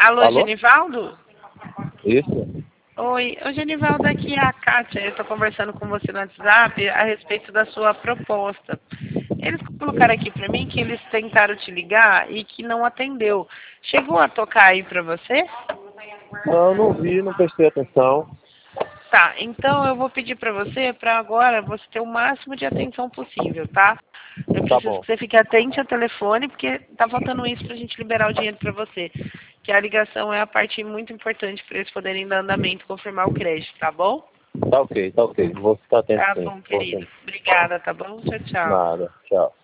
Alô, Alô? Genivaldo? Isso? Oi, ô Genivaldo, aqui é a Kátia. Eu estou conversando com você no WhatsApp a respeito da sua proposta. Eles colocaram aqui para mim que eles tentaram te ligar e que não atendeu. Chegou a tocar aí para você? Não, não vi, não prestei atenção. Tá, então eu vou pedir para você, para agora, você ter o máximo de atenção possível, tá? Eu Tá preciso bom. que você fique atente ao telefone, porque tá faltando isso pra gente liberar o dinheiro para você. Que a ligação é a parte muito importante para eles poderem dar andamento e confirmar o crédito, tá bom? Tá ok, tá ok. Vou ficar atento Tá sim. bom, Vou querido. atento. Obrigada, tá bom? Tchau, tchau. Nada. Tchau.